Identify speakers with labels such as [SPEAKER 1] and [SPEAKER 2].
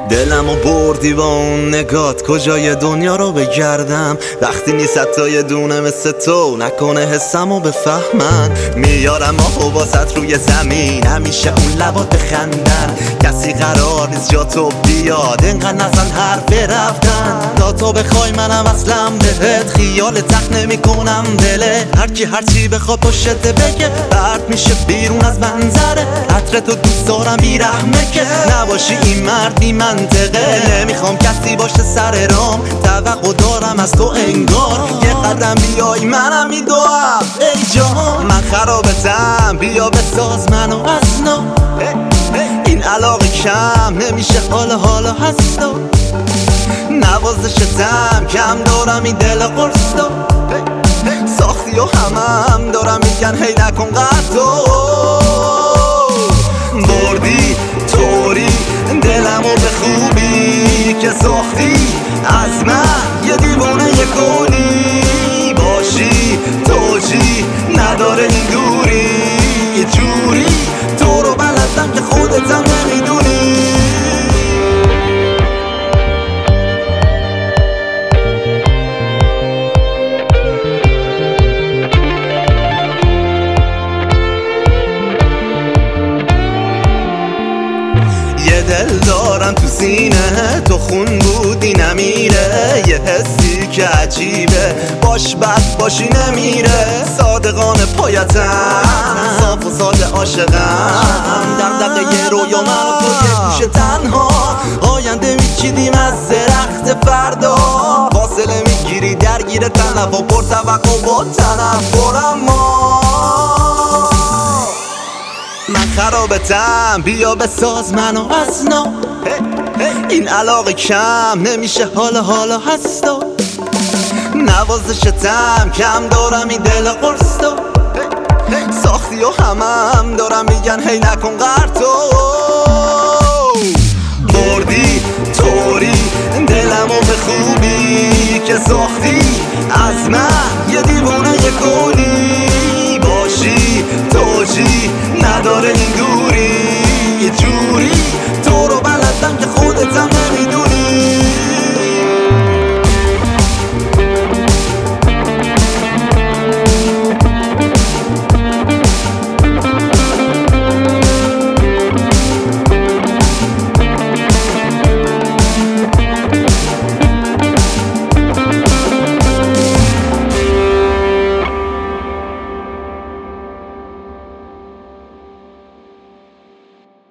[SPEAKER 1] دلمو بردی با اون نگات، کجای دنیا رو بگردم وقتی نیست حتی یه دونه مثل تو نکنه حسمو بفهمن. میارم آهو واسط روی زمین، همیشه اون لبات بخندن، کسی قرار نیست جا تو بیاد، انقدر نزن حرف رفتن. تا تو بخوای منم اصلا بهت خیال تخت نمی کنم دله، هرکی هرچی بخواد پشت بگه برد میشه بیرون از منظره. عطر تو دوست دارم بیرحمه که نباشی این مرد بی منطقه، نمیخوام کسی باشه سر رام، توقع دارم از تو انگار یه قدم بیای منم میدوام. ای جان من خرابتم، بیا بساز منو از نو، این علاقه کم نمیشه حالا هستا، نوازشتم کم دارم این دل قرصو، ساختی و هم دارم میگن هی نکن قطع بردی طوری دلمو به خوبی که ساختی از من یه دیوانه یه گلی، باشی توجی نداره این دوری، یه جوری تو رو بلدم که خودتم نمیدونی. یه دل دارم تو سینه، تو خون بودی نمیره، یه حسی که عجیبه باش بد باشی نمیره، صادقانه پایتم صاف و ساده عاشقم، دغدغه یه رویا من و تو یه گوشه تنها، آینده میچیدیم از درخت فردا، فاصله میگیری درگیر تنف و پر توقع با تنفرم ما. من خرابتم بیا بساز منو از نو، این علاقه کم نمیشه حالا هستا، نوازشتم کم دارم این دل قرصو، ساختی و هم دارم میگن هی نکن قرطو بردی طوری دلمو به خوبی که ساختی